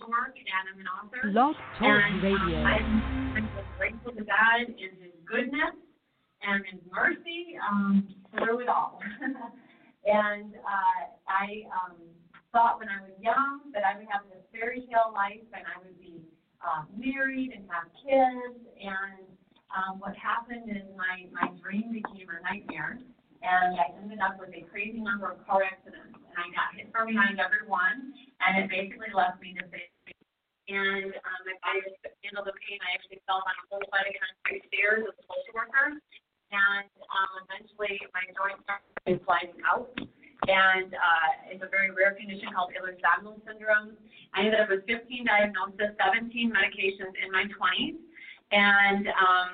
work, and I'm an author. Blog Talk Radio. I'm just grateful to God in His goodness and His mercy through it all. And I thought when I was young that I would have this fairy tale life and I would be married and have kids. And what happened is my dream became a nightmare. And I ended up with a crazy number of car accidents. And I got hit from behind every one, and it basically left me disabled. And my body just couldn't handle the pain. I actually fell on a whole flight of concrete stairs as a social worker. And eventually my joint started sliding out. And it's a very rare condition called Ehlers-Danlos syndrome. I ended up with 15 diagnoses, 17 medications in my 20s. And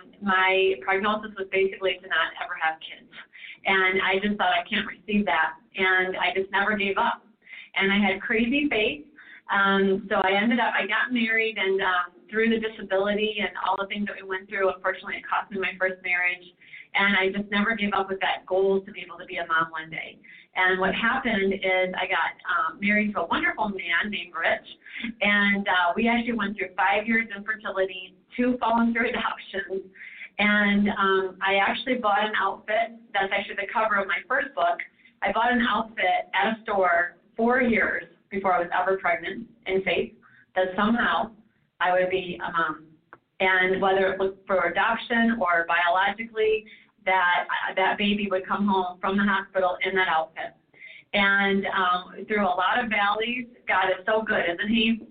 my prognosis was basically to not ever have kids. And I just thought, I can't receive that. And I just never gave up. And I had crazy faith. So I got married, and through the disability and all the things that we went through, unfortunately, it cost me my first marriage. And I just never gave up with that goal to be able to be a mom one day. And what happened is I got married to a wonderful man named Rich. And we actually went through 5 years infertility, 2 voluntary adoptions. And I actually bought an outfit. That's actually the cover of my first book. I bought an outfit at a store 4 years before I was ever pregnant in faith that somehow I would be a mom. And whether it was for adoption or biologically, that baby would come home from the hospital in that outfit. And through a lot of valleys, God is so good, isn't He?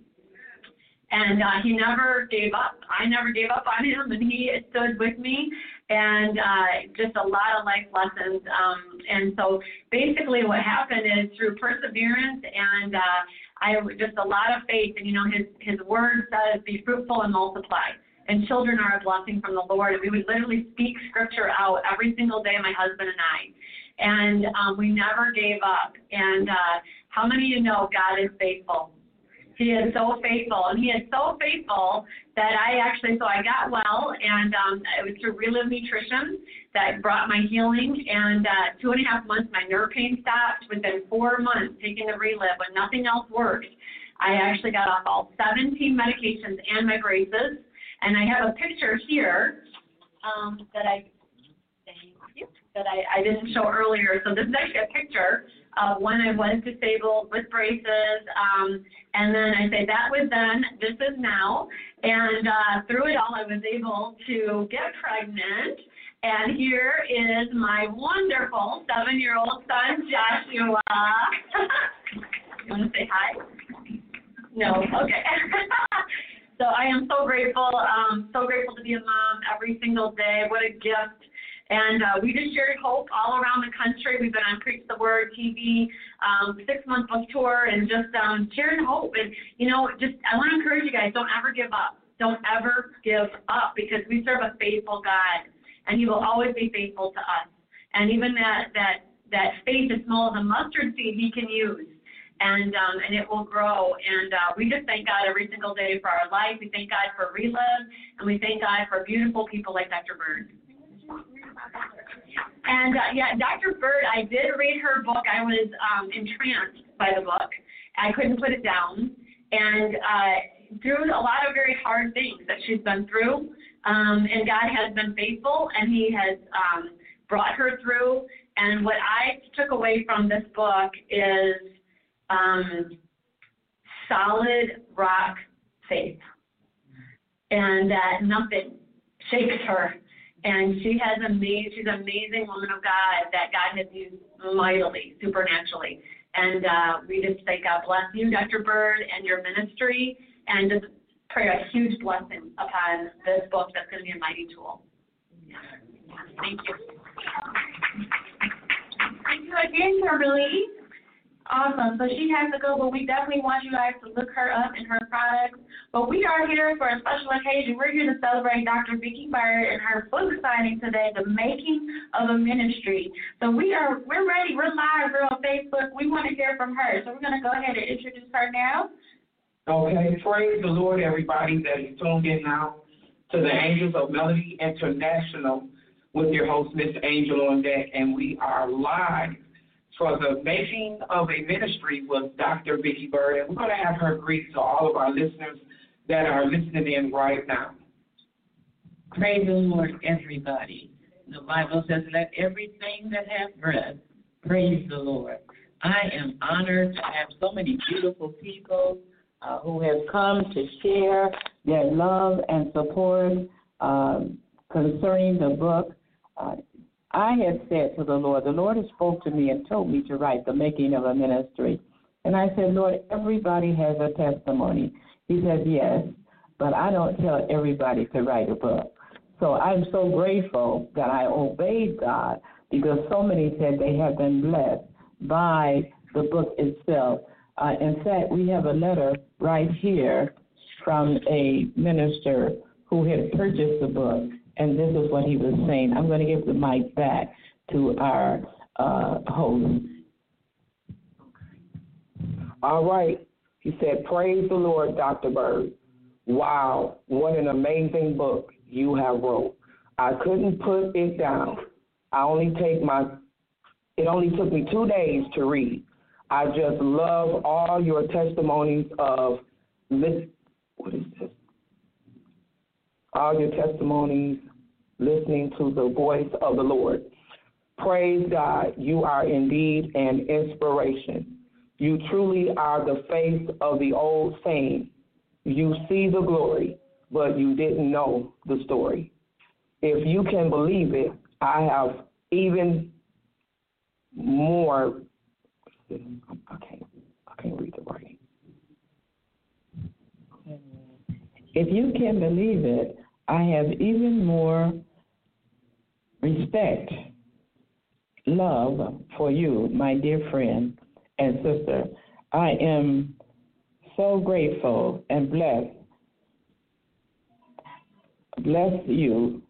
And He never gave up. I never gave up on Him, and He stood with me, and just a lot of life lessons. And so basically what happened is through perseverance and just a lot of faith, and, His word says, be fruitful and multiply. And children are a blessing from the Lord. And we would literally speak scripture out every single day, my husband and I. And we never gave up. And how many of you know God is faithful? He is so faithful. And He is so faithful that I got well, and it was through Relive Nutrition that brought my healing. And 2.5 months, my nerve pain stopped. Within 4 months, taking the Relive when nothing else worked, I actually got off all 17 medications and my braces. And I have a picture here that I didn't show earlier. So this is actually a picture of when I was disabled with braces. And then I say that was then, this is now. And through it all, I was able to get pregnant. And here is my wonderful 7-year-old son, Joshua. You want to say hi? No? Okay. So I am so grateful to be a mom every single day. What a gift. And we just shared hope all around the country. We've been on Preach the Word TV, 6-month book tour, and just sharing hope. And, I want to encourage you guys, don't ever give up. Don't ever give up, because we serve a faithful God, and He will always be faithful to us. And even that faith as small as a mustard seed He can use. And it will grow. And we just thank God every single day for our life. We thank God for Relive, and we thank God for beautiful people like Dr. Bird. And, Dr. Bird, I did read her book. I was entranced by the book. I couldn't put it down. And through a lot of very hard things that she's been through, and God has been faithful, and He has brought her through. And what I took away from this book is solid rock faith, and that nothing shakes her. And she's an amazing woman of God that God has used mightily, supernaturally. And we just say God bless you, Dr. Bird, and your ministry, and just pray a huge blessing upon this book that's going to be a mighty tool. Thank you. Thank you again, Kimberly. Awesome. So she has to go, but we definitely want you guys to look her up and her products. But we are here for a special occasion. We're here to celebrate Dr. Vicki Bird and her book signing today, The Making of a Ministry. So we're ready. We're live. We're on Facebook. We want to hear from her. So we're going to go ahead and introduce her now. Okay. Praise the Lord, everybody that is tuned in now to the Angels of Melody International with your host, Miss Angel on deck. And we are live for the making of a ministry with Dr. Vicki Bird, and we're going to have her greet to all of our listeners that are listening in right now. Praise the Lord, everybody. The Bible says, let everything that hath breath praise the Lord. I am honored to have so many beautiful people who have come to share their love and support concerning the book. I had said to the Lord has spoke to me and told me to write The Making of a Ministry. And I said, Lord, everybody has a testimony. He said, yes, but I don't tell everybody to write a book. So I'm so grateful that I obeyed God, because so many said they have been blessed by the book itself. In fact, we have a letter right here from a minister who had purchased the book, and this is what he was saying. I'm going to give the mic back to our host. All right. He said, praise the Lord, Dr. Bird. Wow, what an amazing book you have wrote. I couldn't put it down. It only took me 2 days to read. I just love all your testimonies of all your testimonies listening to the voice of the Lord. Praise God, you are indeed an inspiration. You truly are the face of the old saying, you see the glory, but you didn't know the story. If you can believe it, I have even more. I can't read the writing. If you can believe it, I have even more respect, love for you, my dear friend and sister. I am so grateful and blessed. Bless you.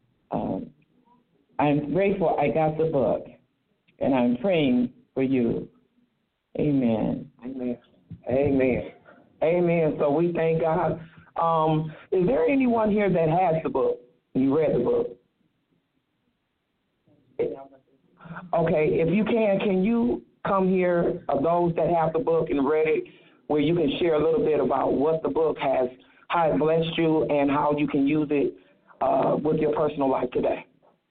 I'm grateful I got the book, and I'm praying for you. Amen. Amen. Amen. Amen. So we thank God. Is there anyone here that has the book? You read the book? Okay, if you can you come here, those that have the book and read it, where you can share a little bit about what the book has, how it blessed you, and how you can use it with your personal life today.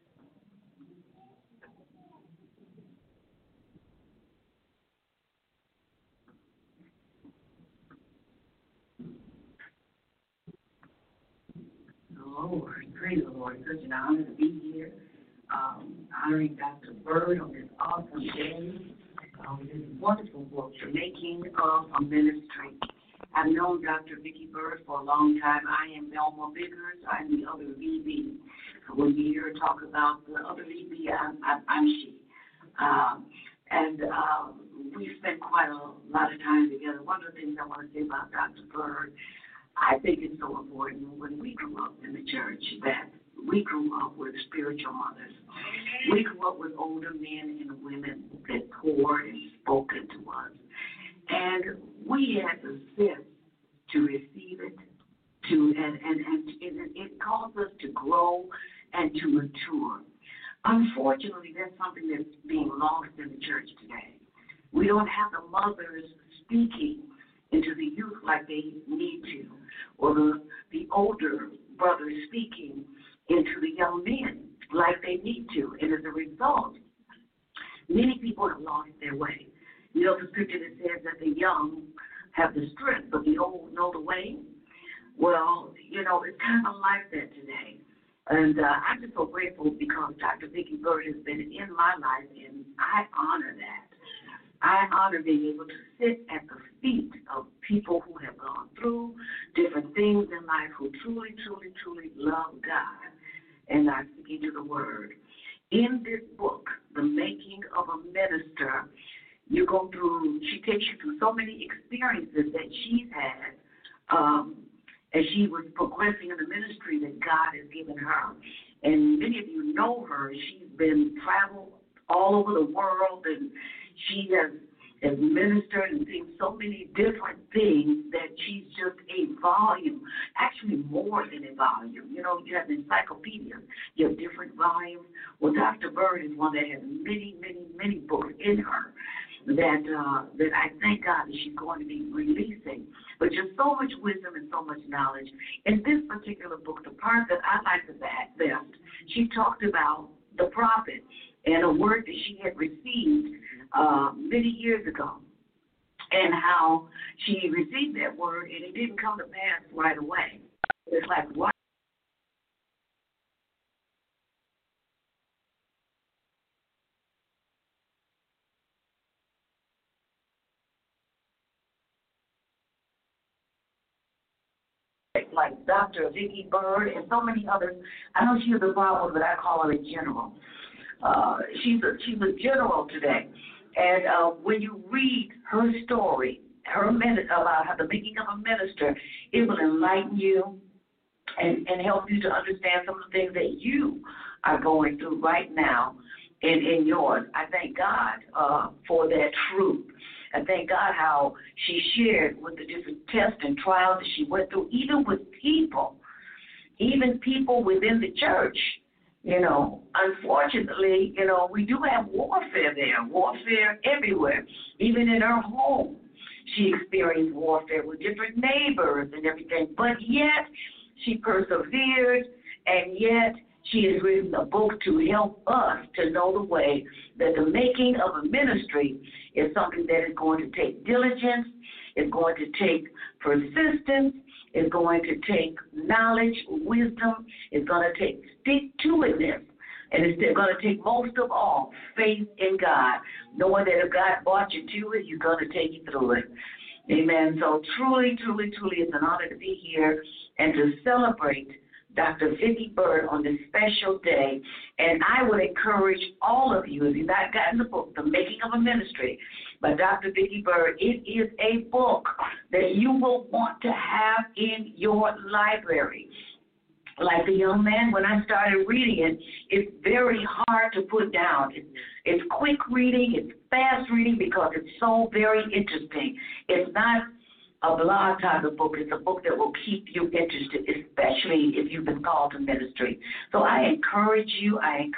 Lord, praise the Lord. Such an honor to be here, honoring Dr. Bird on this awesome day. This wonderful book, The Making of a Ministry. I've known Dr. Vicki Bird for a long time. I am Velma Biggers. I'm the other VB. When you hear her talk about the other VB, I'm she. We spent quite a lot of time together. One of the things I want to say about Dr. Bird, I think it's so important when we grew up in the church that we grew up with spiritual mothers. We grew up with older men and women that poured and spoke into us. And we had the sense to receive it, and it caused us to grow and to mature. Unfortunately, that's something that's being lost in the church today. We don't have the mothers speaking into the youth like they need to, or the older brothers speaking into the young men like they need to. And as a result, many people have lost their way. You know, the scripture that says that the young have the strength, but the old know the way. Well, you know, it's kind of like that today. And I'm just so grateful because Dr. Vicki Bird has been in my life, and I honor that. I honor being able to sit at the feet of people who have gone through different things in life, who truly, truly, truly love God. And I speak to the word. In this book, The Making of a Minister, you go through, she takes you through so many experiences that she's had as she was progressing in the ministry that God has given her. And many of you know her. She's been traveled all over the world, and she has ministered and seen so many different things that she's just a volume. Actually, actually more than a volume. You know, you have encyclopedias, you have different volumes. Well, Dr. Bird is one that has many, many, many books in her that I thank God that she's going to be releasing. But just so much wisdom and so much knowledge. In this particular book, the part that I like the best, she talked about the prophet and a word that she had received many years ago, and how she received that word and it didn't come to pass right away. It's like, what? Like Dr. Vicki Bird and so many others. I know she was a Bible, but I call her a general. She's a general today. And when you read her story, about how the making of a minister, it will enlighten you and help you to understand some of the things that you are going through right now in yours. I thank God for that truth. I thank God how she shared with the different tests and trials that she went through, even with people, even people within the church. You know, unfortunately, you know, we do have warfare there, warfare everywhere. Even in her home, she experienced warfare with different neighbors and everything. But yet, she persevered, and yet she has written a book to help us to know the way that the making of a ministry is something that is going to take diligence, is going to take persistence, is going to take knowledge, wisdom, is going to take stick-to-itness, and it's going to take most of all faith in God, knowing that if God brought you to it, He's going to take you through it. Amen. So truly, truly, truly, it's an honor to be here and to celebrate Dr. Vicki Bird on this special day. And I would encourage all of you, if you've not gotten the book, The Making of a Ministry by Dr. Vicki Bird, it is a book that you will want to have in your library. Like the young man, when I started reading it, it's very hard to put down. It's quick reading, it's fast reading because it's so very interesting. It's not a blog type of book. It's a book that will keep you interested, especially if you've been called to ministry. So I encourage you,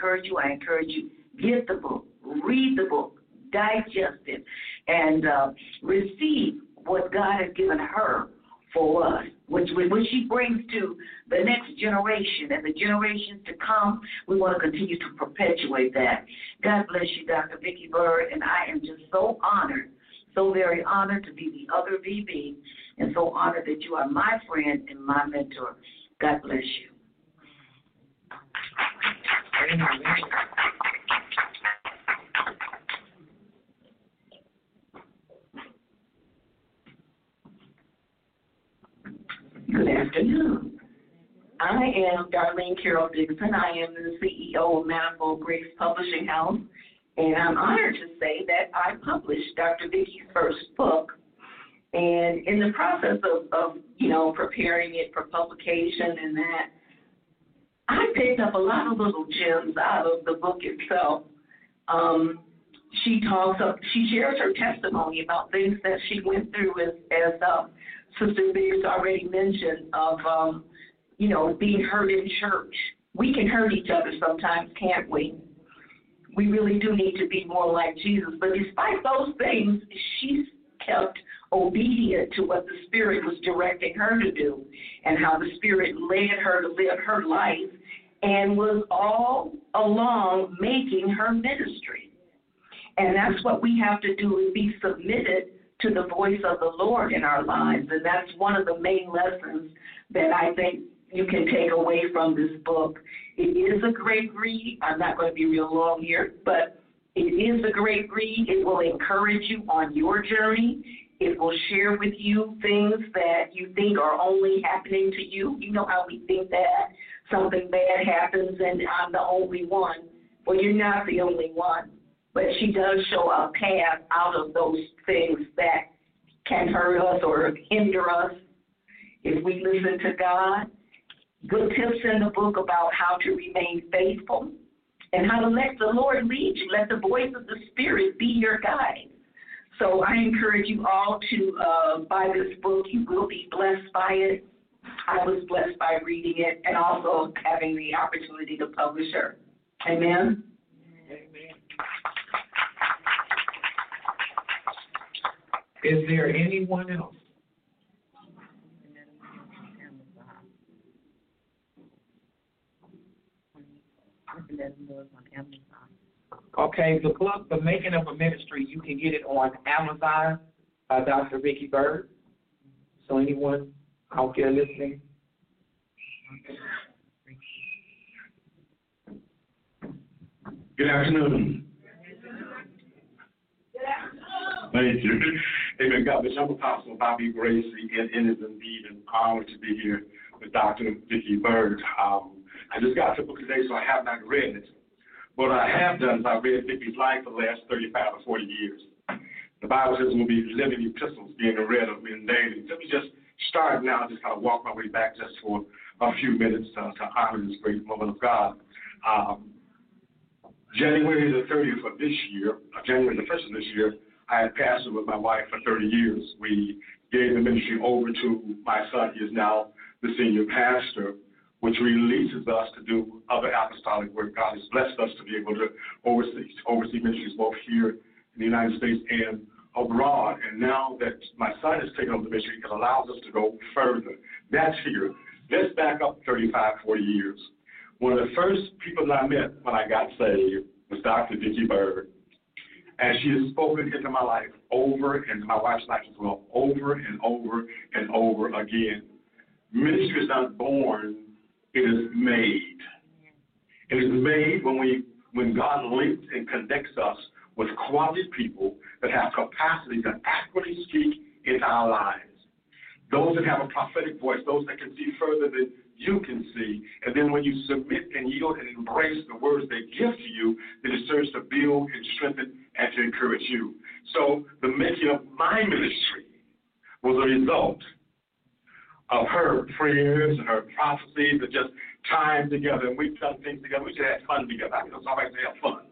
get the book, read the book, digest it, and receive what God has given her for us, which she brings to the next generation and the generations to come. We want to continue to perpetuate that. God bless you, Dr. Vicki Bird, and I am just so honored, so very honored to be the other VB, and so honored that you are my friend and my mentor. God bless you. Good afternoon. I am Darlene Carroll Dixon. I am the CEO of Manifold Grace Publishing House, and I'm honored to say that I published Dr. Vicki's first book. And in the process of preparing it for publication and that, I picked up a lot of little gems out of the book itself. She shares her testimony about things that she went through as Sister Biggs already mentioned of, being hurt in church. We can hurt each other sometimes, can't we? We really do need to be more like Jesus. But despite those things, she's kept obedient to what the Spirit was directing her to do and how the Spirit led her to live her life and was all along making her ministry. And that's what we have to do, is be submitted to the voice of the Lord in our lives. And that's one of the main lessons that I think you can take away from this book. It is a great read. I'm not going to be real long here, but it is a great read. It will encourage you on your journey. It will share with you things that you think are only happening to you. You know how we think that something bad happens and I'm the only one. Well, you're not the only one. But she does show a path out of those things that can hurt us or hinder us if we listen to God. Good tips in the book about how to remain faithful and how to let the Lord lead you. Let the voice of the Spirit be your guide. So I encourage you all to buy this book. You will be blessed by it. I was blessed by reading it and also having the opportunity to publish her. Amen. Amen. Is there anyone else? Okay, the book, The Making of a Ministry, you can get it on Amazon by Dr. Vicki Bird. So anyone out there listening? Good afternoon. Thank you. Amen. God bless you. I'm Apostle Bobby Gracie, and it is indeed an honor to be here with Dr. Vicki Bird. I just got the book today, so I have not read it. What I have done is I've read Vicki's life for the last 35 or 40 years. The Bible says we'll be living epistles being read of men daily. Let me just start now, just kind of walk my way back just for a few minutes to honor this great woman of God. January the 30th of this year, January the 1st of this year, I had pastored with my wife for 30 years. We gave the ministry over to my son. He is now the senior pastor, which releases us to do other apostolic work. God has blessed us to be able to oversee ministries both here in the United States and abroad. And now that my son has taken over the ministry, it allows us to go further. That's here. Let's back up 35, 40 years. One of the first people that I met when I got saved was Dr. Vicki Bird. And she has spoken into my life over, and my wife's life as well, over and over and over again. Ministry is not born, it is made. It is made when God links and connects us with quality people that have capacity to accurately speak into our lives. Those that have a prophetic voice, those that can see further than you can see. And then when you submit and yield and embrace the words they give to you, then it serves to build and strengthen and to encourage you. So the making of my ministry was a result of her prayers and her prophecies and just time together. And we've done things together. We just had fun together. I mean, it's all right to have fun.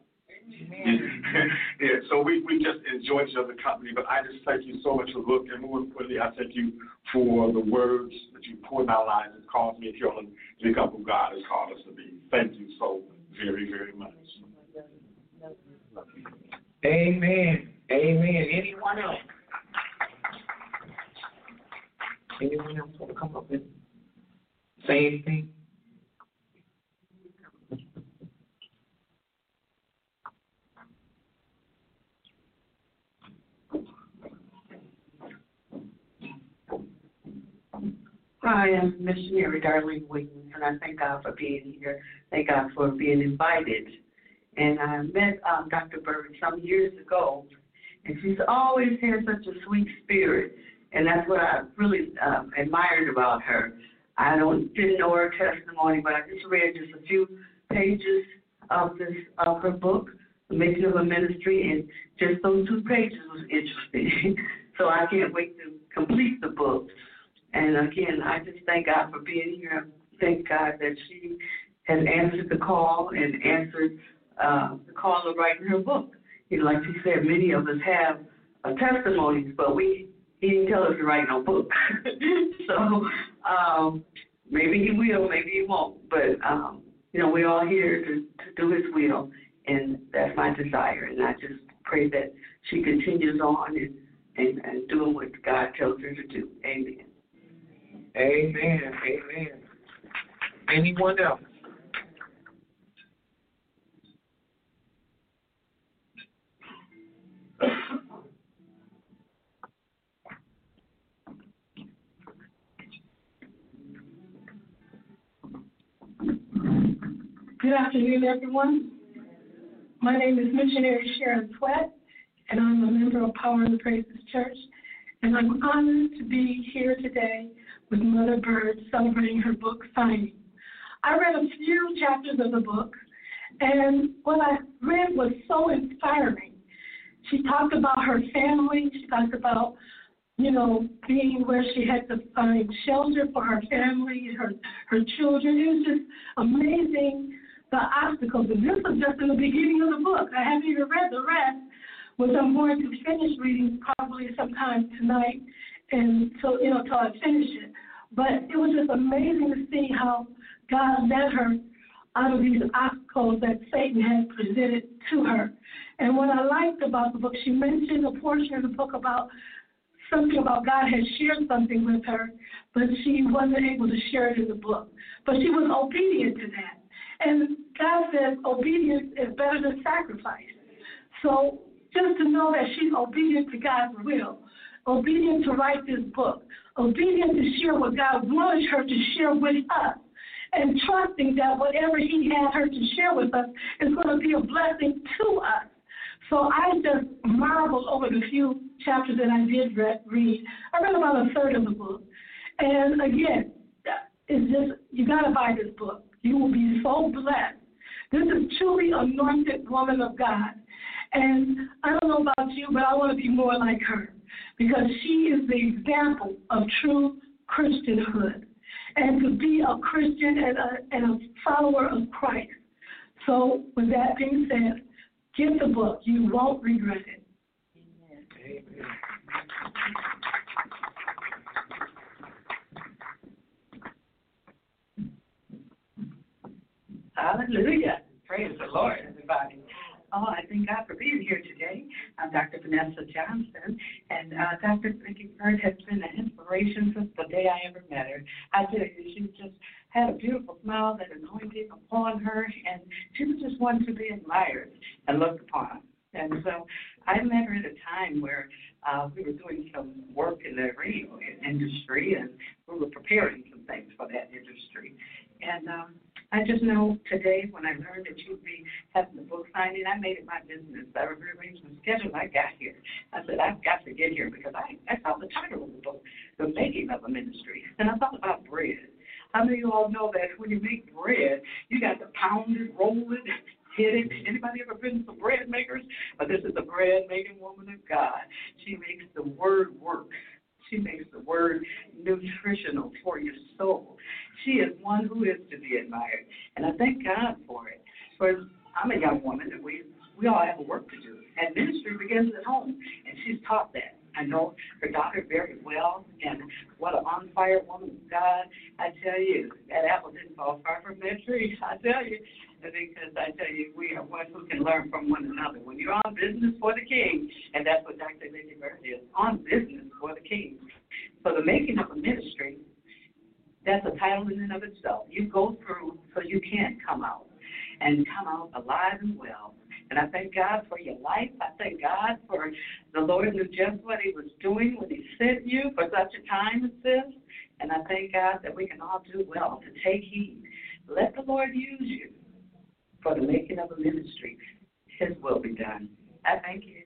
Yeah, so we just enjoy each other's company. But I just thank you so much for looking. And more importantly, I thank you for the words that you pour in our lives and caused me to become who God has called us to be. Thank you so very, very much. Amen. Amen. Anyone else? Anyone else want to come up and say anything? Hi, I'm Missionary Darlene Williams, and I thank God for being here. Thank God for being invited. And I met Dr. Bird some years ago, and she's always had such a sweet spirit, and that's what I really admired about her. I didn't know her testimony, but I just read just a few pages of her book, The Making of a Ministry, and just those 2 pages was interesting. So I can't wait to complete the book. And again, I just thank God for being here. Thank God that she has answered the call and answered the call of writing her book. Like she said, many of us have testimonies, but he didn't tell us to write no book. So maybe he will, maybe he won't. But, we're all here to do his will, and that's my desire. And I just pray that she continues on and doing what God tells her to do. Amen. Amen. Amen. Anyone else? Good afternoon, everyone. My name is Missionary Sharon Sweat, and I'm a member of Power and Praises Church. And I'm honored to be here today with Mother Bird celebrating her book signing. I read a few chapters of the book, and what I read was so inspiring. She talked about her family. She talked about, being where she had to find shelter for her family and her children. It was just amazing, the obstacles. And this was just in the beginning of the book. I haven't even read the rest, which I'm going to finish reading probably sometime tonight, and so till I finish it. But it was just amazing to see how God led her out of these obstacles that Satan had presented to her. And what I liked about the book, she mentioned a portion of the book about something about God had shared something with her, but she wasn't able to share it in the book. But she was obedient to that. And God says obedience is better than sacrifice. So just to know that she's obedient to God's will, obedient to write this book, obedient to share what God wanted her to share with us, and trusting that whatever he had her to share with us is going to be a blessing to us. So I just marveled over the few chapters that I did read. I read about a third of the book. And again, it's just, you got to buy this book. You will be so blessed. This is truly anointed woman of God. And I don't know about you, but I want to be more like her because she is the example of true Christianhood and to be a Christian and a follower of Christ. So with that being said, get the book. You won't regret it. Amen. Hallelujah. Praise the Lord, everybody. Oh, I thank God for being here today. I'm Dr. Vanessa Johnson, and Dr. Vicky Bird has been an inspiration since the day I ever met her. I tell you, she just had a beautiful smile, that anointing upon her, and she was just one to be admired and looked upon. And so I met her at a time where we were doing some work in the radio industry, and we were preparing some things for that industry. And I just know today when I learned that you'd be having the book signing, I made it my business. I rearranged my schedule. I got here. I said, I've got to get here because I saw the title of the book, The Making of a Ministry. And I thought about bread. How many of you all know that when you make bread, you got to pound it, roll it, hit it? Anybody ever been to bread makers? But this is the bread-making woman of God. She makes the word work. She makes the word nutritional for your soul. She is one who is to be admired, and I thank God for it. For I'm a young woman, and we all have a work to do, and ministry begins at home, and she's taught that. I know her daughter very well, and what an on-fire woman of God. I tell you, that apple didn't fall far from that tree, I tell you, because I tell you, we are ones who can learn from one another. When you're on business for the King, and that's what Dr. Vicky Bird is, on business for the King. So the making of a ministry, that's a title in and of itself. You go through so you can come out, and come out alive and well. And I thank God for your life. I thank God for the Lord knew just what he was doing when he sent you for such a time as this. And I thank God that we can all do well to take heed. Let the Lord use you for the making of a ministry. His will be done. I thank you.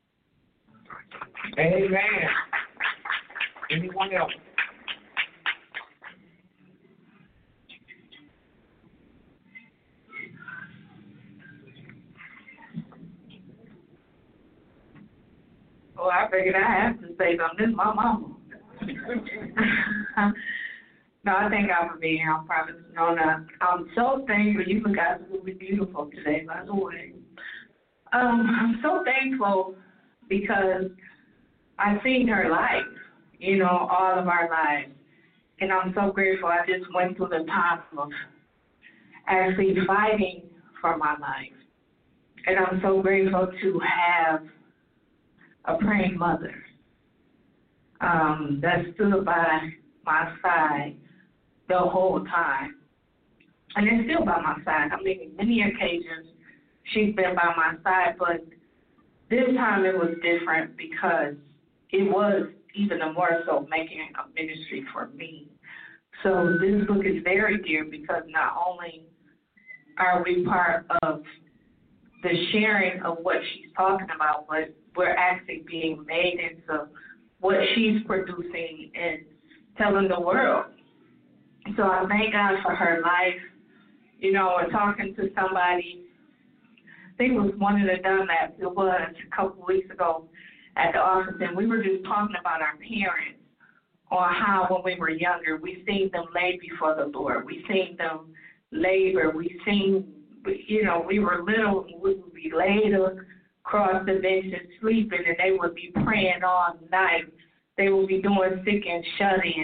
Amen. Anyone else? Oh, I figured I have to say something. This is my mama. No, I thank God for being here on Prophet Nona. I'm so thankful. You guys will be beautiful today, by the way. I'm so thankful because I've seen her life, all of our lives. And I'm so grateful. I just went through the time of actually fighting for my life. And I'm so grateful to have a praying mother that stood by my side the whole time. And is still by my side. I mean, many occasions she's been by my side, but this time it was different because it was even more so making a ministry for me. So this book is very dear because not only are we part of the sharing of what she's talking about, but we're actually being made into what she's producing and telling the world. So I thank God for her life. We're talking to somebody, I think it was one of the done that it was a couple of weeks ago at the office, and we were just talking about our parents on how when we were younger, we seen them lay before the Lord. We seen them labor. We seen, we were little, and we would be laid across the bench and sleeping, and they would be praying all night. They would be doing sick and shut-ins.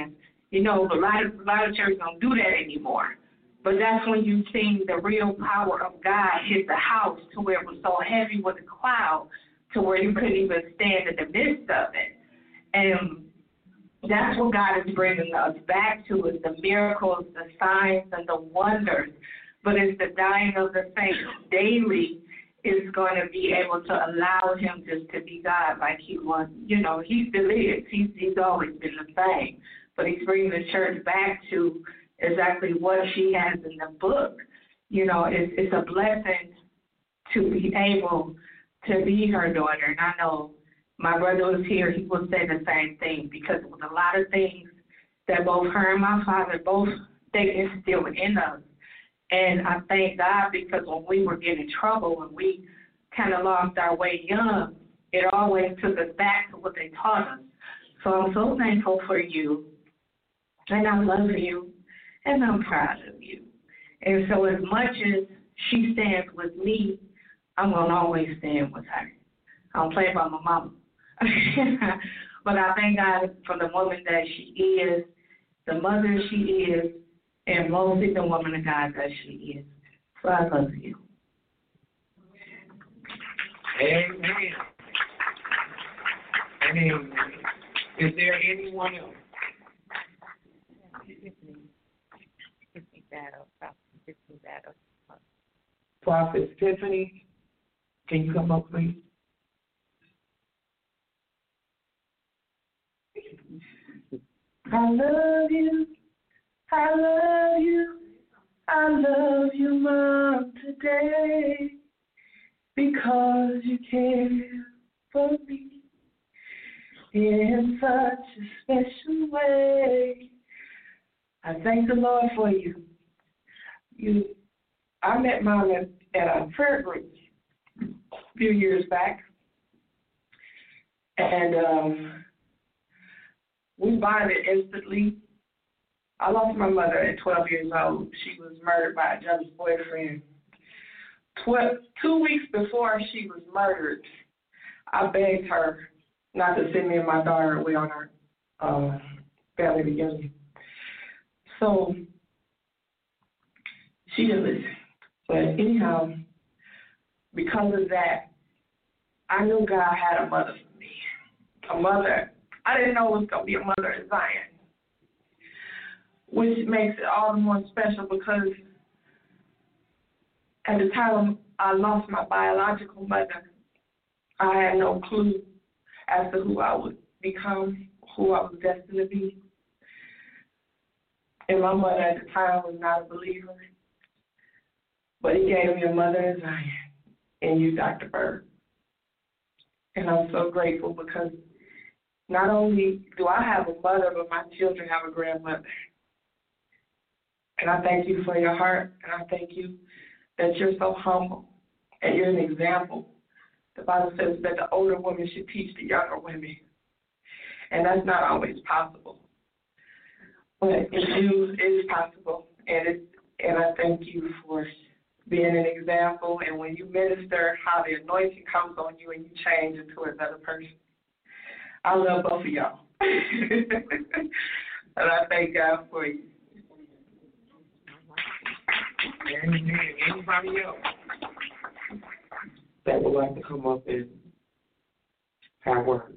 You know, a lot of churches don't do that anymore. But that's when you seen the real power of God hit the house to where it was so heavy with a cloud to where you couldn't even stand in the midst of it. And that's what God is bringing us back to, is the miracles, the signs, and the wonders. But it's the dying of the saints daily is going to be able to allow him just to be God like he was. You know, he's still is. He's always been the same. But he's bringing the church back to exactly what she has in the book. You know, it's a blessing to be able to be her daughter. And I know my brother was here, he would say the same thing, because it was a lot of things that both her and my father, they instilled in us. And I thank God, because when we were getting trouble, when we kind of lost our way young, it always took us back to what they taught us. So I'm so thankful for you, and I love you, and I'm proud of you. And so as much as she stands with me, I'm going to always stand with her. I don't play about my mama. But I thank God for the woman that she is, the mother she is, and mostly the woman of God that she is. So I love you. Amen. Amen. Is there anyone else? Prophet Tiffany, can you come up, please? I love you, I love you, I love you, Mom, today, because you care for me in such a special way. I thank the Lord for you. I met Mom at a prayer group a few years back, and we bonded instantly. I lost my mother at 12 years old. She was murdered by a jealous boyfriend. 2 weeks before she was murdered, I begged her not to send me and my daughter away on our family reunion. So she didn't listen. But anyhow, because of that, I knew God had a mother for me. A mother. I didn't know it was going to be a mother in Zion, which makes it all the more special because at the time I lost my biological mother, I had no clue as to who I would become, who I was destined to be. And my mother at the time was not a believer, but he gave me a mother in Zion, and you, Dr. Bird. And I'm so grateful because not only do I have a mother, but my children have a grandmother. And I thank you for your heart, and I thank you that you're so humble, and you're an example. The Bible says that the older women should teach the younger women, and that's not always possible. But it is possible, and I thank you for being an example, and when you minister, how the anointing comes on you and you change into another person. I love both of y'all. And I thank God for you. Amen. Anybody else that would like to come up and have words?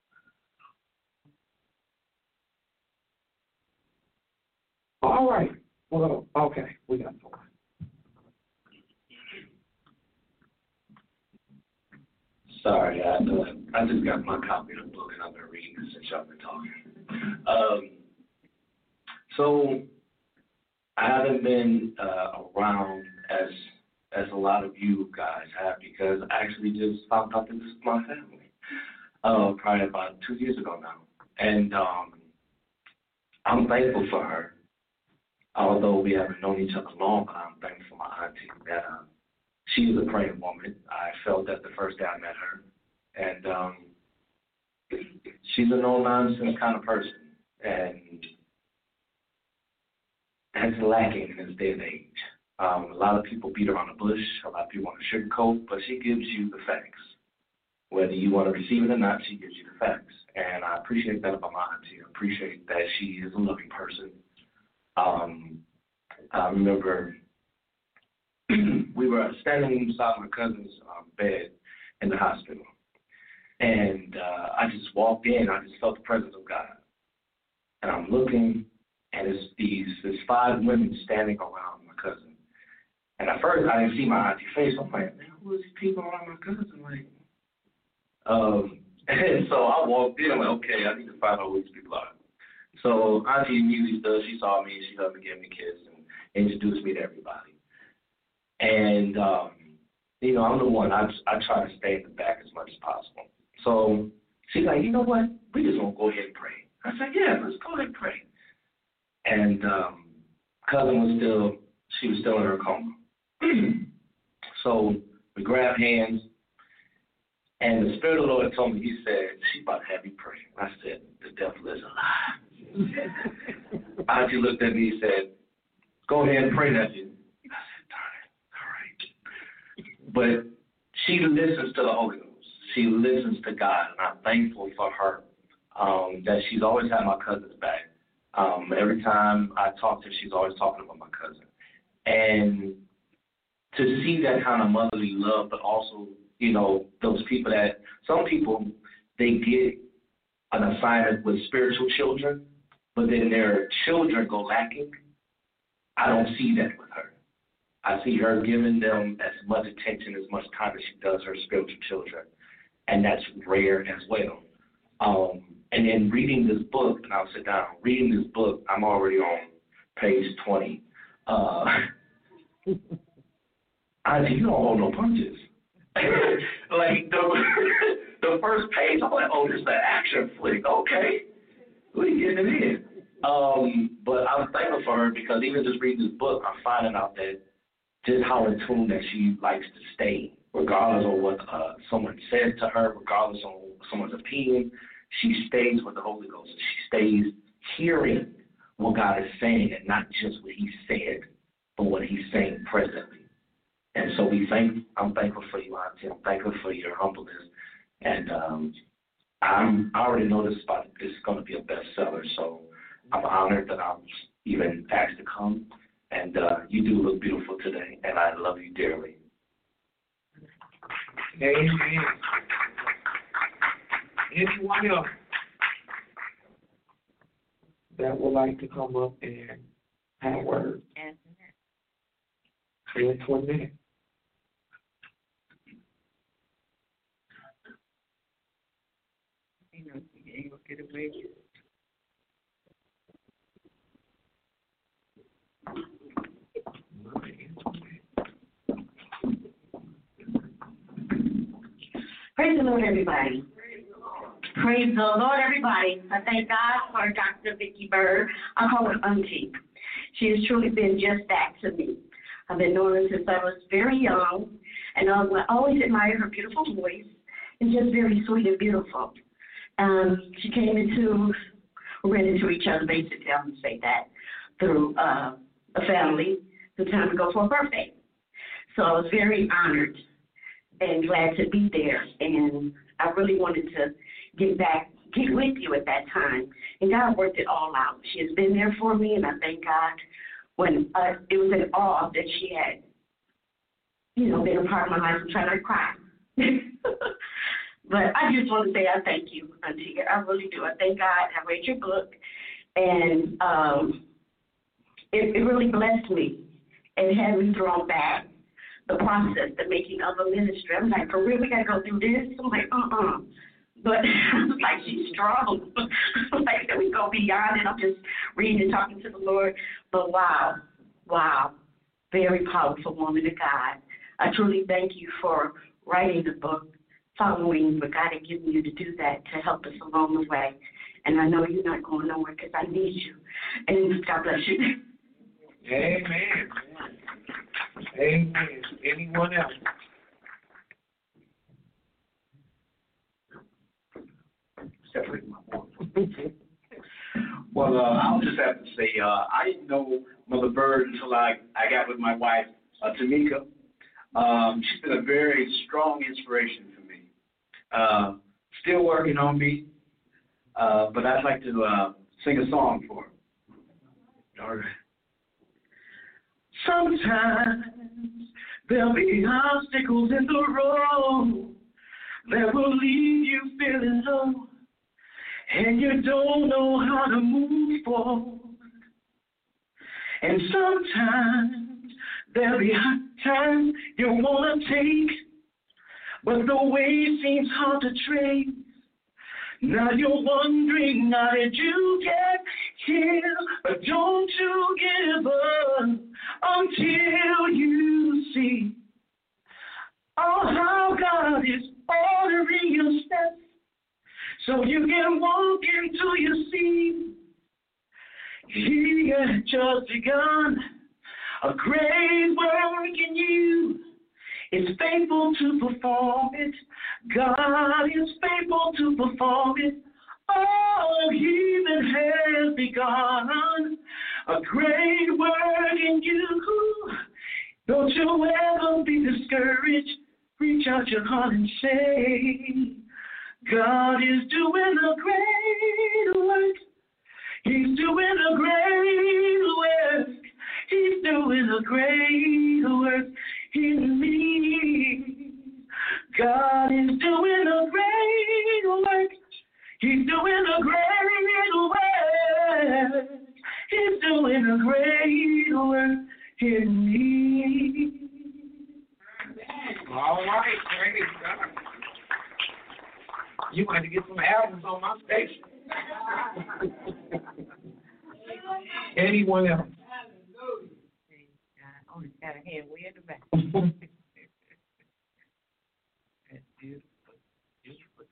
All right. Well, okay. We got four. Sorry, I just got my copy of the book and I've been reading since y'all been talking. So I haven't been around as a lot of you guys have because I actually just found out that this is my family probably about 2 years ago now. And I'm thankful for her. Although we haven't known each other long, I'm thankful for my auntie that she is a praying woman. I felt that the first day I met her. And she's a no-nonsense kind of person. And that's lacking in this day and age. A lot of people beat around the bush. A lot of people want to sugarcoat. But she gives you the facts Whether you want to receive it or not, she gives you the facts. And I appreciate that about my auntie. I appreciate that she is a loving person. I remember we were standing beside my cousin's bed in the hospital. And I just walked in. I just felt the presence of God. And I'm looking, and there's 5 women standing around my cousin. And at first, I didn't see my auntie's face. I'm like, man, who is these people around my cousin? Like, and so I walked in. I'm like, okay, I need to find out who these people are. So auntie immediately does. She saw me. She helped me give me a kiss and introduced me to everybody. And I'm the one. I try to stay in the back as much as possible. So she's like, you know what? We just gonna go ahead and pray. I said, yeah, let's go ahead and pray. And cousin was still in her coma. So we grabbed hands, and the Spirit of the Lord told me, he said, she about to have you pray. I said, the devil is a lie. Auntie looked at me and said, go ahead and pray, nephew. I said, darn it, all right. But she listens to the Holy Ghost. She listens to God, and I'm thankful for her, that she's always had my cousin's back. Every time I talk to her, she's always talking about my cousin. And to see that kind of motherly love, but also, those people that, some people, they get an assignment with spiritual children, but then their children go lacking. I don't see that with her. I see her giving them as much attention, as much time as she does her spiritual children. And that's rare as well. And then reading this book, and I'll sit down, reading this book, I'm already on page 20. Auntie, you don't hold no punches. Like, the first page, I'm like, oh, this is an action flick. Okay. We getting it in. But I'm thankful for her because even just reading this book, I'm finding out that just how in tune that she likes to stay, regardless of what someone says to her, regardless of someone's opinion. She stays with the Holy Ghost. She stays hearing what God is saying and not just what he said, but what he's saying presently. And so I'm thankful for you, Auntie. I'm thankful for your humbleness. And I already know this is going to be a bestseller, so I'm honored that I was even asked to come. And you do look beautiful today, and I love you dearly. Amen. Anyone else that would like to come up and have words? 20 minutes. You ain't gonna get away with it. Praise the Lord, everybody. Praise the Lord, everybody. I thank God for Dr. Vicki Bird. I call her Auntie. She has truly been just that to me. I've been knowing her since I was very young, and I always admired her beautiful voice and just very sweet and beautiful. She ran into each other, basically, I'm going to say that, through a family some time ago for her birthday. So I was very honored and glad to be there, and I really wanted to get with you at that time. And God worked it all out. She has been there for me, and I thank God when it was an awe that she had, been a part of my life. I'm trying not to cry. But I just want to say I thank you, Auntie. I really do. I thank God. I read your book, and it really blessed me and had me thrown back the process, the making of a ministry. I'm like, for real, we got to go through this? I'm like, But I was like, she's strong. Like, we go beyond it. I'm just reading and talking to the Lord. But wow, very powerful woman of God. I truly thank you for writing the book, following what God had given you to do that to help us along the way. And I know you're not going nowhere because I need you. And God bless you. Amen. Amen. Anyone else? Well, I'll just have to say, I didn't know Mother Bird until I got with my wife, Tamika. She's been a very strong inspiration for me. Still working on me, but I'd like to sing a song for her. All right. Sometimes there'll be obstacles in the road that will leave you feeling low, and you don't know how to move forward. And sometimes there'll be times you want to take, but the way seems hard to trace. Now you're wondering, how did you get here? But don't you give up until you see how God is ordering your steps, so you can walk into your seat. He has just begun a great work in you. Is faithful to perform it. God is faithful to perform it. Oh, He that has begun a great work in you. Don't you ever be discouraged. Reach out your heart and say, God is doing a great work. He's doing a great work. He's doing a great work in me. God is doing a great work. He's doing a great work. He's doing a great work in me. All right, praise God. You want to get some albums on my station. Anyone else? I only got a hand way in the back. That's beautiful. Beautiful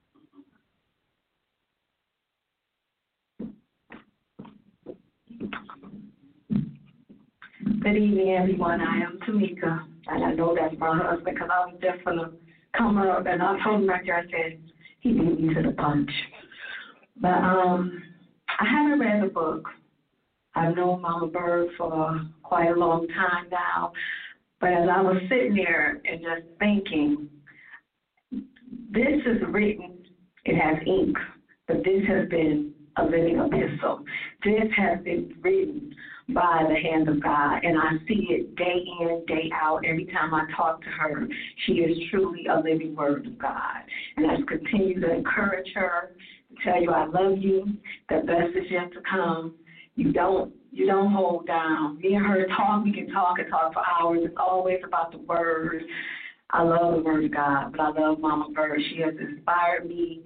job. Good evening, everyone. I am Tamika, and I know that's my husband because I was just going to come up, and I told him right there, I said, he beat me to the punch. But I haven't read the book. I've known Mama Bird for quite a long time now. But as I was sitting there and just thinking, this is written, it has ink, but this has been a living epistle. This has been written by the hand of God, and I see it day in, day out. Every time I talk to her, she is truly a living word of God. And I just continue to encourage her, to tell you I love you, the best is yet to come. You don't hold down. Me and her talk, we can talk and talk for hours. It's always about the word. I love the word of God, but I love Mama Bird. She has inspired me.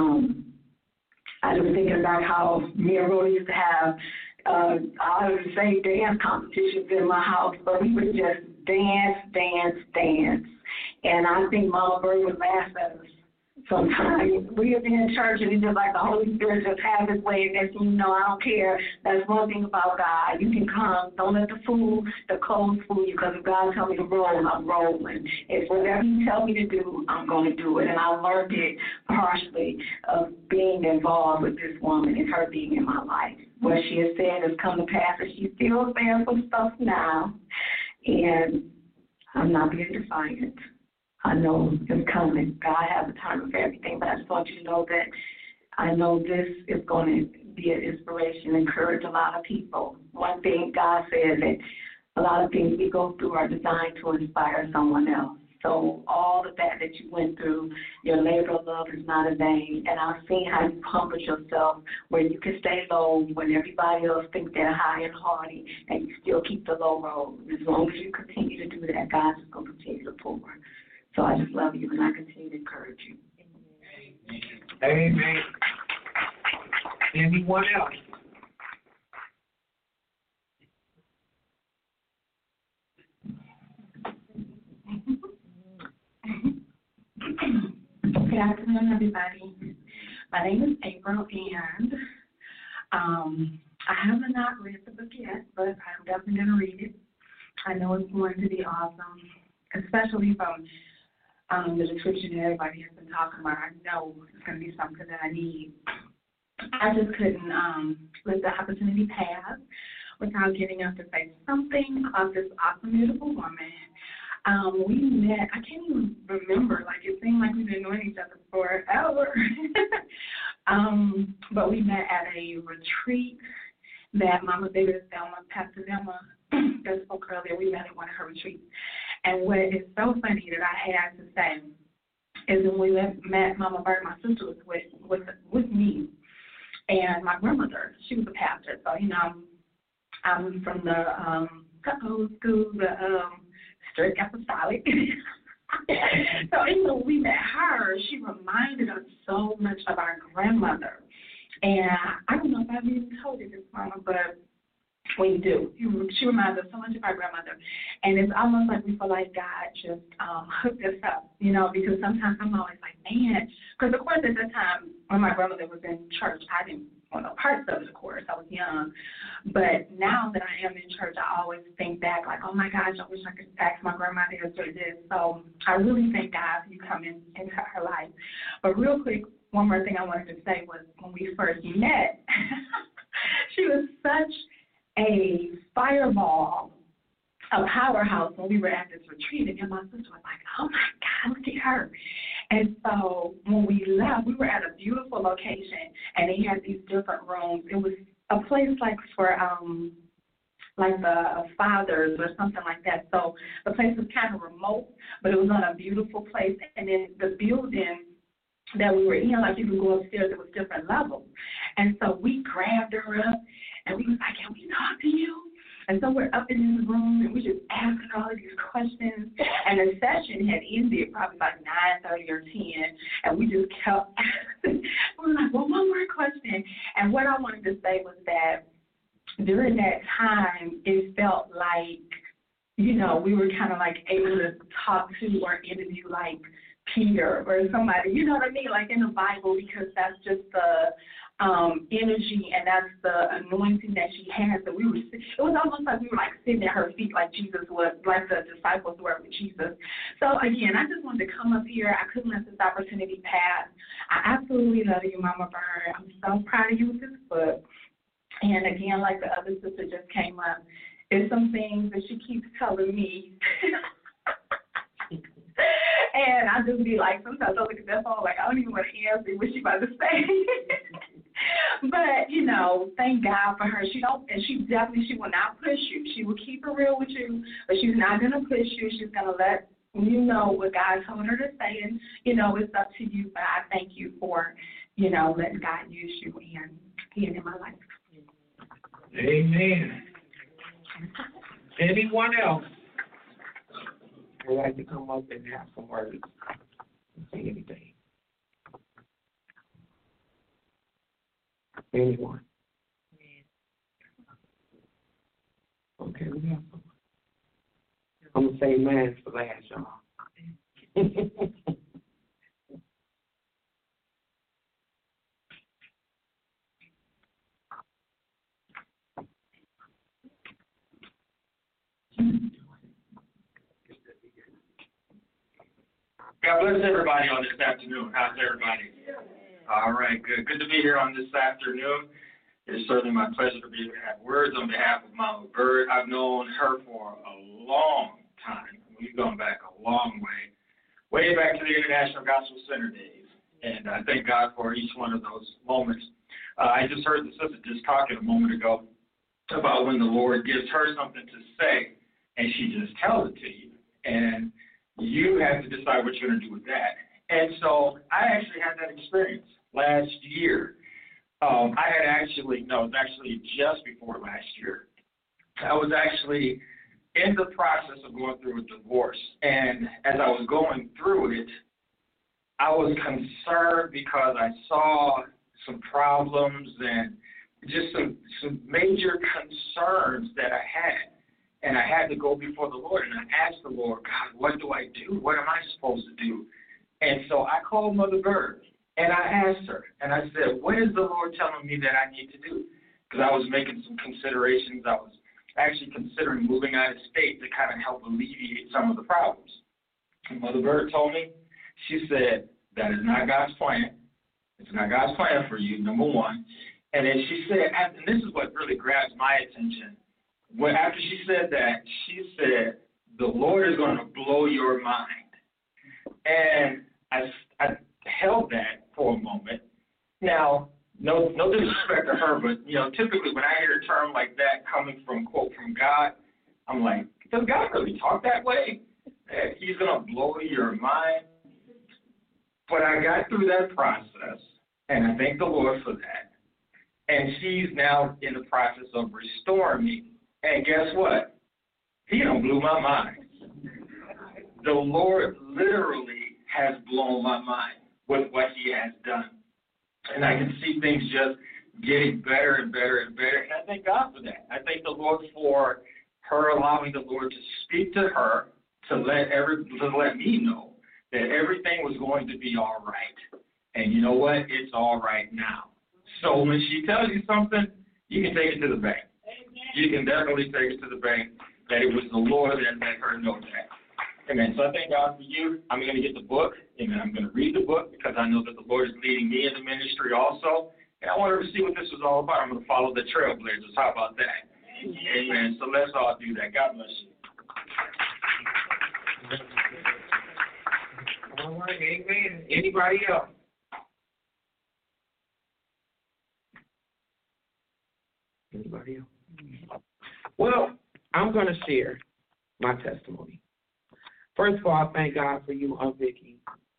I was thinking about how me and Rhoda used to have, I would say dance competitions in my house, but we would just dance. And I think Mama Bird would laugh at us sometimes. We would be in church and it's just like the Holy Spirit just have his way. And next thing you know, I don't care. That's one thing about God. You can come. Don't let the clothes fool you, because if God tells me to roll, I'm rolling. If whatever he tells me to do, I'm going to do it. And I learned it partially of being involved with this woman and her being in my life. What she has said has come to pass, and she's still saying some stuff now. And I'm not being defiant. I know it's coming. God has a time for everything, but I just want you to know that I know this is going to be an inspiration, encourage a lot of people. One thing God says that a lot of things we go through are designed to inspire someone else. So all of that you went through, your labor of love is not in vain. And I've seen how you humble yourself where you can stay low when everybody else thinks they're high and hardy, and you still keep the low road. As long as you continue to do that, God's just going to continue to pour. So I just love you, and I continue to encourage you. Amen. Anyone else? Good afternoon, everybody. My name is April, and I have not read the book yet, but I'm definitely going to read it. I know it's going to be awesome, especially from the description that everybody has been talking about. I know it's going to be something that I need. I just couldn't let the opportunity pass without getting up to say something about this awesome, beautiful woman. We met, I can't even remember, like it seemed like we've been knowing each other forever. But we met at a retreat that Mama David Thelma, Pastor Thelma, that spoke earlier, we met at one of her retreats. And what is so funny that I had to say is when we met Mama Bird, my sister was with me, and my grandmother, she was a pastor. So, you know, I'm from the old school, the strict apostolic. So even when we met her, she reminded us so much of our grandmother. And I don't know if I've even told you this, Mama, but we do. She reminds us so much of our grandmother. And it's almost like we feel like God just hooked us up, you know, because sometimes I'm always like, man, because, of course, at the time when my grandmother was in church, I didn't want no parts of it, of course. I was young. But now that I am in church, I always think back like, oh, my gosh, I wish I could ask my grandma to answer this. So I really thank God for you coming into her life. But real quick, one more thing I wanted to say was when we first met, she was such a fireball, a powerhouse when we were at this retreat, and my sister was like, oh, my God, look at her. And so when we left, we were at a beautiful location, and they had these different rooms. It was a place like for like the fathers or something like that. So the place was kind of remote, but it was on a beautiful place. And then the building that we were in, like you could go upstairs, there was different levels. And so we grabbed her up, and we was like, can we talk to you? And so we're up in this room, and we're just asking all of these questions. And the session had ended probably like 9:30 or 10, and we just kept asking. We were like, well, one more question. And what I wanted to say was that during that time, it felt like, you know, we were kind of like able to talk to or interview like Peter or somebody, you know what I mean, like in the Bible, because that's just the energy and that's the anointing that she has. That we were, it was almost like we were like sitting at her feet, like Jesus was, like the disciples were with Jesus. So again, I just wanted to come up here. I couldn't let this opportunity pass. I absolutely love you, Mama Bird. I'm so proud of you with this book. And again, like the other sister just came up, there's some things that she keeps telling me. And I just be like, sometimes I look at that phone like, I don't even want to answer what she about to say. But, you know, thank God for her. She will not push you. She will keep it real with you, but she's not going to push you. She's going to let you know what God told her to say, and, you know, it's up to you. But I thank you for, you know, letting God use you and being in my life. Amen. Anyone else? I'd like to come up and have some words. Say anything. Anyone? Okay, we have some. I'm going to say man for last, y'all. God bless everybody on this afternoon. How's everybody? All right, good. Good to be here on this afternoon. It's certainly my pleasure to be able to have words on behalf of Mama Bird. I've known her for a long time. We've gone back a long way back to the International Gospel Center days. And I thank God for each one of those moments. I just heard the sister just talking a moment ago about when the Lord gives her something to say, and she just tells it to you. And you have to decide what you're going to do with that. And so I actually had that experience last year. It was actually just before last year. I was actually in the process of going through a divorce. And as I was going through it, I was concerned because I saw some problems and just some major concerns that I had. And I had to go before the Lord, and I asked the Lord, God, what do I do? What am I supposed to do? And so I called Mother Bird, and I asked her, and I said, what is the Lord telling me that I need to do? Because I was making some considerations. I was actually considering moving out of state to kind of help alleviate some of the problems. And Mother Bird told me, she said, that is not God's plan. It's not God's plan for you, number one. And then she said, and this is what really grabs my attention. After she said that, she said, the Lord is going to blow your mind. And I held that for a moment. Now, no disrespect to her, but, typically when I hear a term like that coming from, quote, from God, I'm like, does God really talk that way? He's going to blow your mind. But I got through that process, and I thank the Lord for that. And she's now in the process of restoring me. And guess what? He done blew my mind. The Lord literally has blown my mind with what he has done. And I can see things just getting better and better and better. And I thank God for that. I thank the Lord for her allowing the Lord to speak to her, to let me know that everything was going to be all right. And you know what? It's all right now. So when she tells you something, you can take it to the bank. You can definitely take it to the bank that it was the Lord that let her know that. Amen. So I thank God for you. I'm going to get the book. Amen. I'm going to read the book because I know that the Lord is leading me in the ministry also. And I want her to see what this was all about. I'm going to follow the trailblazers. How about that? Amen. So let's all do that. God bless you. All right, amen. Anybody else? Anybody else? Well, I'm going to share my testimony. First of all, I thank God for you, Aunt Vicki.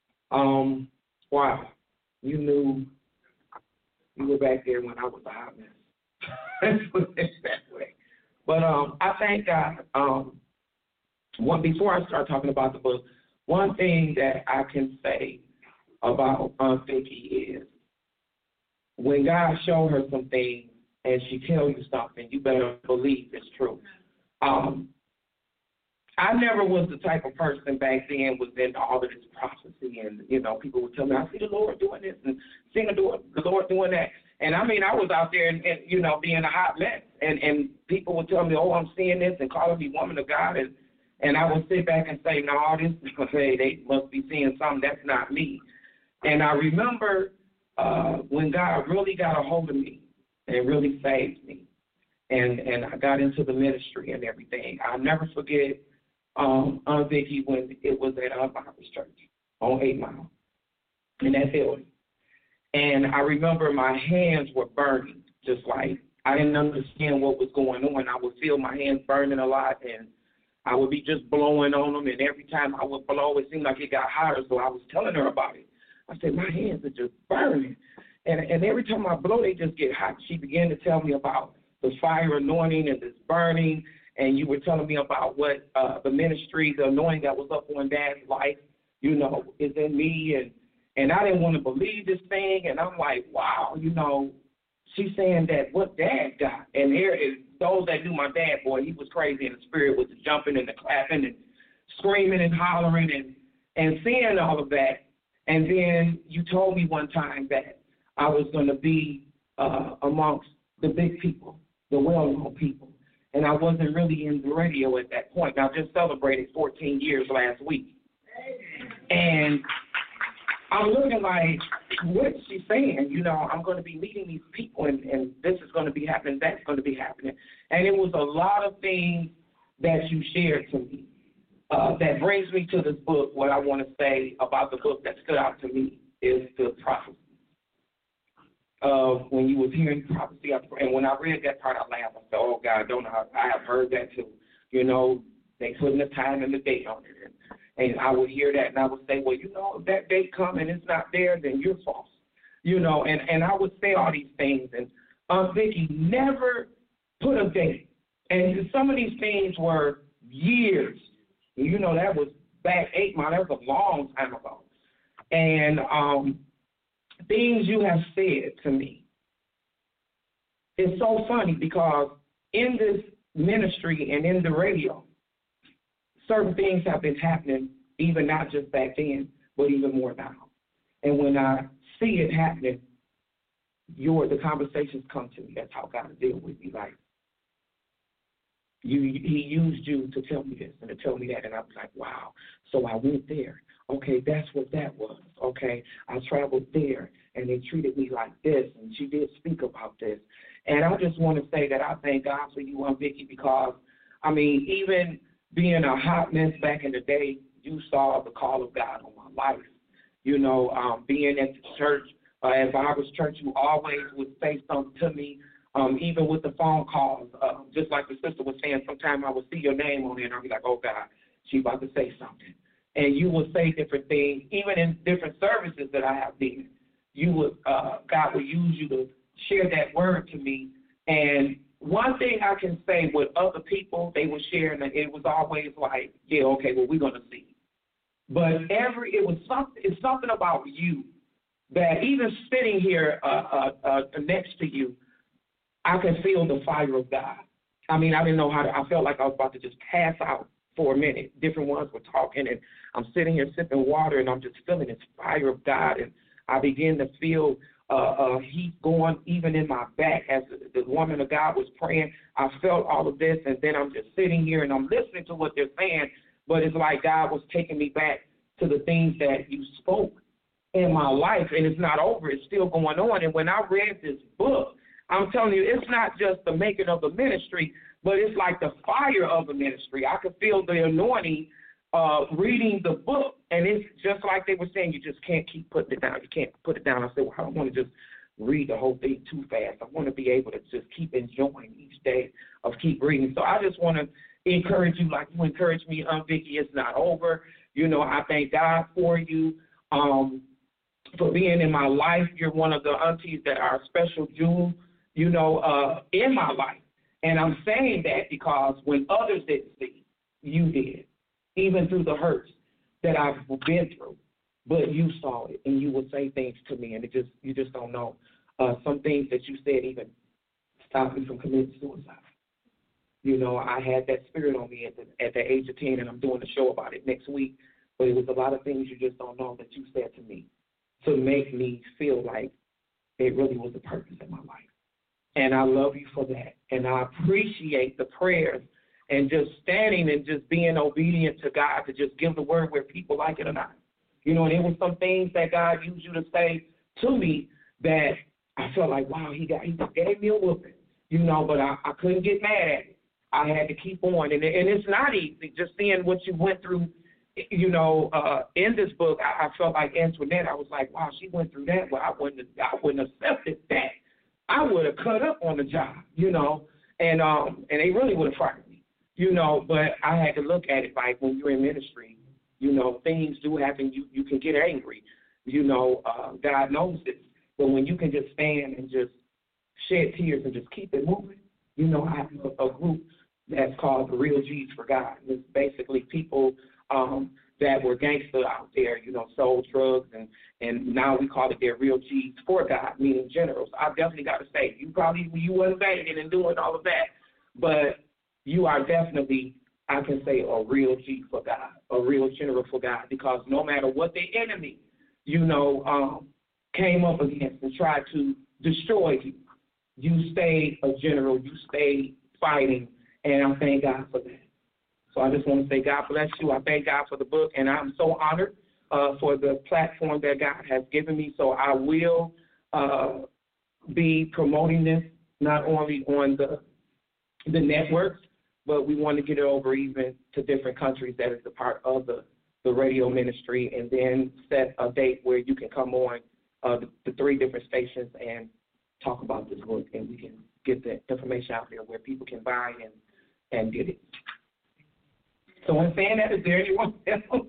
Wow, you knew you were back there when I was a hot mess. Let's put it that way. But I thank God. Before I start talking about the book, one thing that I can say about Aunt Vicki is when God showed her some things and she tells you something, you better believe it's true. I never was the type of person back then was into all of this prophecy and, people would tell me, I see the Lord doing this and seeing the Lord doing that. And I mean, I was out there and being a hot mess. And people would tell me, oh, I'm seeing this and calling me woman of God. And I would sit back and say, no, they must be seeing something. That's not me. And I remember when God really got a hold of me and really saved me. And I got into the ministry and everything. I'll never forget Aunt Vicki when it was at our Baptist church on 8 Mile in that building. And I remember my hands were burning, just like I didn't understand what was going on. I would feel my hands burning a lot, and I would be just blowing on them. And every time I would blow, it seemed like it got hotter, so I was telling her about it. I said, my hands are just burning. And every time I blow, they just get hot. She began to tell me about the fire anointing and this burning, and you were telling me about what the ministry, the anointing that was up on Dad's life, is in me. And I didn't want to believe this thing, and I'm like, wow, she's saying that what Dad got. And there is those that knew my dad, boy, he was crazy in the spirit with the jumping and the clapping and screaming and hollering and seeing all of that. And then you told me one time that I was going to be amongst the big people, the well-known people. And I wasn't really in the radio at that point. I just celebrated 14 years last week. And I'm looking like, what is she saying? I'm going to be meeting these people, and this is going to be happening, that's going to be happening. And it was a lot of things that you shared to me that brings me to this book. What I want to say about the book that stood out to me is the prophecy. When you was hearing prophecy, and when I read that part, I laughed. I said, oh, God, I have heard that too. They putting the time and the date on it. And I would hear that, and I would say, well, if that date come and it's not there, then you're false. And I would say all these things. And Aunt Vicki never put a date. And some of these things were years. That was back 8 months. That was a long time ago. And things you have said to me, it's so funny because in this ministry and in the radio, certain things have been happening, even not just back then, but even more now. And when I see it happening, the conversations come to me. That's how God deals with me. Like, he used you to tell me this and to tell me that, and I was like, wow. So I went there. Okay, that's what that was. Okay, I traveled there, and they treated me like this, and she did speak about this. And I just want to say that I thank God for you, Aunt Vicki, because, even being a hot mess back in the day, you saw the call of God on my life. Being at the church, at Barbara's church, you always would say something to me, even with the phone calls. Just like the sister was saying, sometimes I would see your name on there, and I'd be like, oh, God, she's about to say something. And you would say different things, even in different services that I have been. God would use you to share that word to me. And one thing I can say with other people, they were sharing, it was always like, yeah, okay, well, we're going to see. But it's something about you that even sitting here next to you, I can feel the fire of God. I mean, I didn't know I felt like I was about to just pass out for a minute. Different ones were talking, and I'm sitting here sipping water, and I'm just feeling this fire of God, and I begin to feel heat going even in my back as the woman of God was praying. I felt all of this, and then I'm just sitting here, and I'm listening to what they're saying, but it's like God was taking me back to the things that you spoke in my life, and it's not over. It's still going on. And when I read this book, I'm telling you, it's not just the making of the ministry, but it's like the fire of the ministry. I could feel the anointing reading the book, and it's just like they were saying, you just can't keep putting it down. You can't put it down. I said, well, I don't want to just read the whole thing too fast. I want to be able to just keep enjoying each day of keep reading. So I just want to encourage you like you encouraged me, Vicki. It's not over. I thank God for you. For being in my life. You're one of the aunties that are a special jewel, in my life. And I'm saying that because when others didn't see, you did, even through the hurts that I've been through. But you saw it, and you would say things to me, and you just don't know. Some things that you said even stopped me from committing suicide. I had that spirit on me at the age of 10, and I'm doing a show about it next week. But it was a lot of things you just don't know that you said to me to make me feel like it really was a purpose in my life. And I love you for that. And I appreciate the prayers and just standing and just being obedient to God to just give the word where people like it or not. And there were some things that God used you to say to me that I felt like, wow, he just gave me a whooping, but I couldn't get mad at it. I had to keep on. And it's not easy just seeing what you went through. In this book, I felt like Antoinette. I was like, wow, she went through that. Well, I wouldn't have accepted that. I would have cut up on the job, and they really would have fired me, But I had to look at it like when you're in ministry, things do happen. You can get angry, God knows this. But when you can just stand and just shed tears and just keep it moving, I have a group that's called the Real G's for God. It's basically people that were gangster out there, sold drugs, and now we call it their Real G's for God, meaning generals. I've definitely got to say, you wasn't banging and doing all of that, but you are definitely, I can say, a real G for God, a real general for God, because no matter what the enemy, came up against and tried to destroy you, you stayed a general, you stayed fighting, and I thank God for that. So I just want to say God bless you. I thank God for the book, and I'm so honored for the platform that God has given me. So I will be promoting this not only on the networks, but we want to get it over even to different countries that is a part of the radio ministry, and then set a date where you can come on the 3 different stations and talk about this book, and we can get the information out there where people can buy and get it. So in saying that, is there anyone else?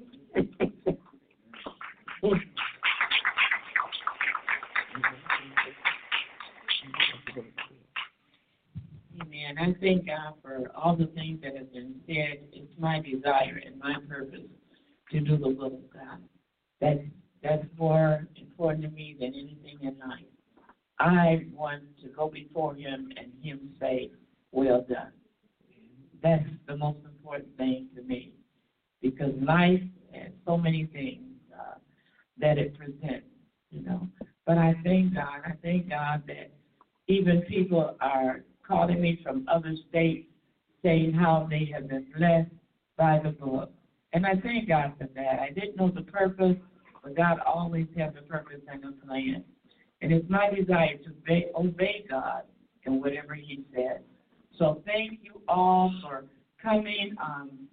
Amen. I thank God for all the things that have been said. It's my desire and my purpose to do the will of God. That's more important to me than anything in life. I want to go before Him and Him say, well done. That's the most important thing to me, because life has so many things that it presents, But I thank God that even people are calling me from other states saying how they have been blessed by the book. And I thank God for that. I didn't know the purpose, but God always has a purpose and a plan. And it's my desire to obey God in whatever He says. So thank you all for coming.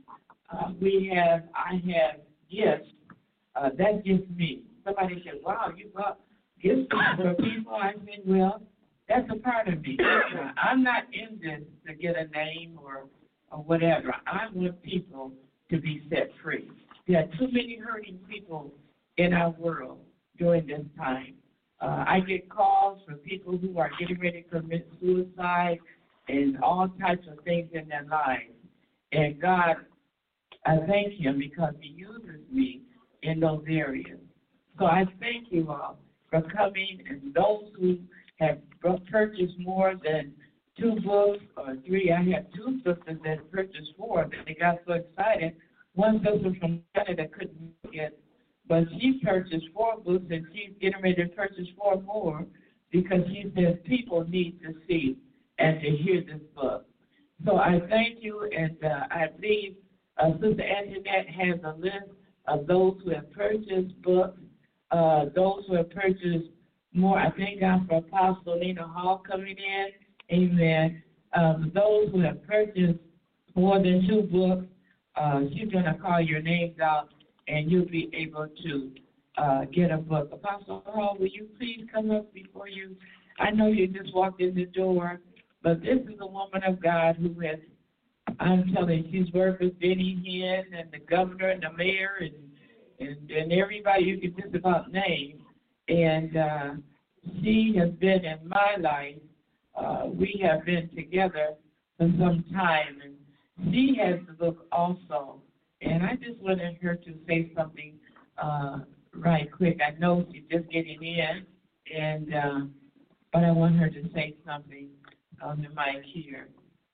I have gifts. That gives me. Somebody said, wow, you got gifts for people. I said, well, that's a part of me. I'm not in this to get a name or whatever. I want people to be set free. There are too many hurting people in our world during this time. I get calls from people who are getting ready to commit suicide and all types of things in their lives. And God, I thank Him because He uses me in those areas. So I thank you all for coming, and those who have purchased more than 2 books or 3. I have 2 sisters that purchased 4, but they got so excited. One sister from Canada couldn't get, but she purchased 4 books, and she's getting ready to purchase 4 more because she says people need to see and to hear this book. So I thank you, and I believe Sister Antoinette has a list of those who have purchased books, those who have purchased more. I thank God for Apostle Lena Hall coming in. Amen. Those who have purchased more than 2 books, she's going to call your names out, and you'll be able to get a book. Apostle Hall, will you please come up before you? I know you just walked in the door, but this is a woman of God who has, I'm telling you, she's worked with Benny Hinn and the governor and the mayor and everybody you can just about name. And she has been in my life. We have been together for some time, and she has the book also. And I just wanted her to say something right quick. I know she's just getting in, and but I want her to say something on the mic here.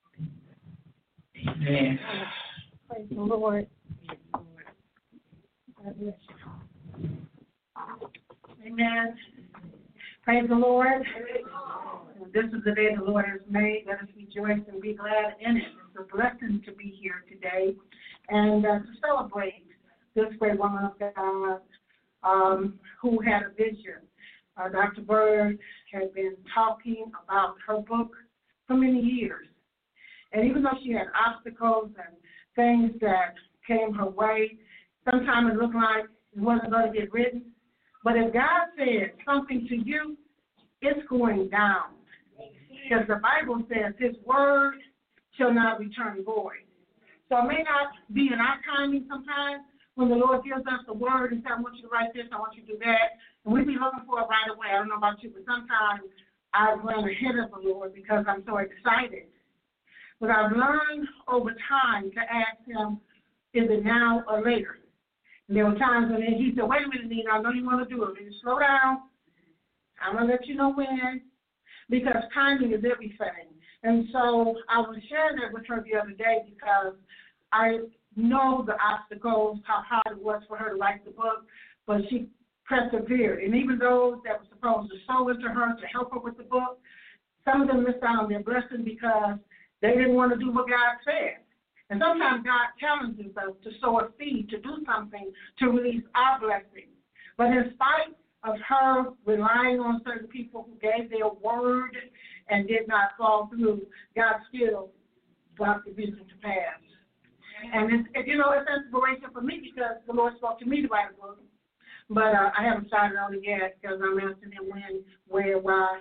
Amen. Praise the Lord. Amen. Praise the Lord. This is the day the Lord has made. Let us rejoice and be glad in it. It's a blessing to be here today and to celebrate this great woman of God who had a vision. Dr. Bird had been talking about her book for many years. And even though she had obstacles and things that came her way, sometimes it looked like it wasn't going to get written. But if God said something to you, it's going down. Because the Bible says His word shall not return void. So it may not be in our timing sometimes when the Lord gives us the word and says, I want you to write this, I want you to do that. And we be looking for it right away. I don't know about you, but sometimes I run ahead of the Lord because I'm so excited. But I've learned over time to ask Him, is it now or later? And there were times when He said, wait a minute, Nina, I know you want to do it. But slow down. I'm going to let you know when, because timing is everything. And so I was sharing that with her the other day because I know the obstacles, how hard it was for her to write the book, but she persevered. And even those that were supposed to sow into her to help her with the book, some of them missed out on their blessing because they didn't want to do what God said. And sometimes God challenges us to sow a seed, to do something, to release our blessing. But in spite of her relying on certain people who gave their word and did not fall through, God still brought the vision to pass. And it's inspiration for me because the Lord spoke to me to write a book. But I haven't started on it yet because I'm asking Him when, where, why,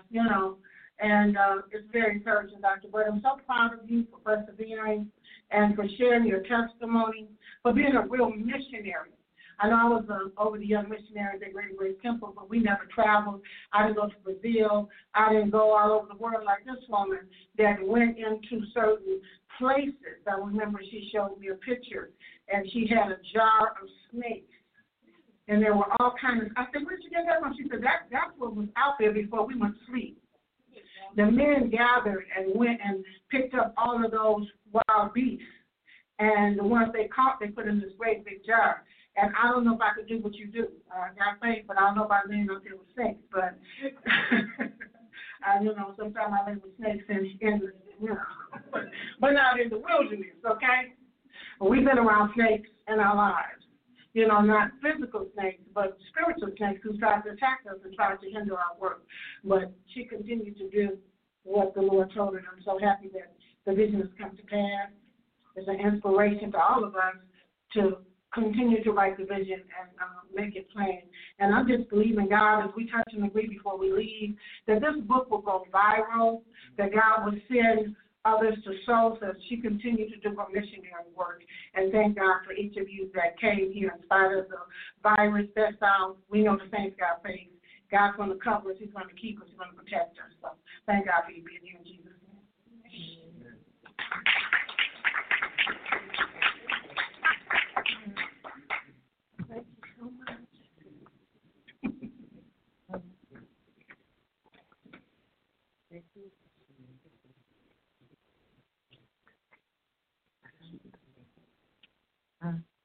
And it's very encouraging, Dr. Bird. I'm so proud of you for persevering and for sharing your testimony, for being a real missionary. I know I was over the young missionaries at Greater Grace Temple, but we never traveled. I didn't go to Brazil. I didn't go all over the world like this woman that went into certain places. I remember she showed me a picture, and she had a jar of snakes. And there were all kinds of, I said, where'd you get that from? She said, that's what was out there before we went to sleep. The men gathered and went and picked up all of those wild beasts. And the ones they caught, they put in this great big jar. And I don't know if I could do what you do. I got faith, but I don't know if I land up there with snakes. But, sometimes I live with snakes but not in the wilderness, okay? We've been around snakes in our lives. Not physical snakes, but spiritual snakes who tried to attack us and tried to hinder our work. But she continued to do what the Lord told her. And I'm so happy that the vision has come to pass. It's an inspiration to all of us to continue to write the vision and make it plain. And I'm just believing God, as we touch and agree before we leave, that this book will go viral, that God will send others to sow so that she continue to do her missionary work. And thank God for each of you that came here in spite of the virus. That's we know the saints got faith. God's going to cover us. He's going to keep us. He's going to protect us. So thank God for you being here in Jesus' name. Thank you so much. Thank you.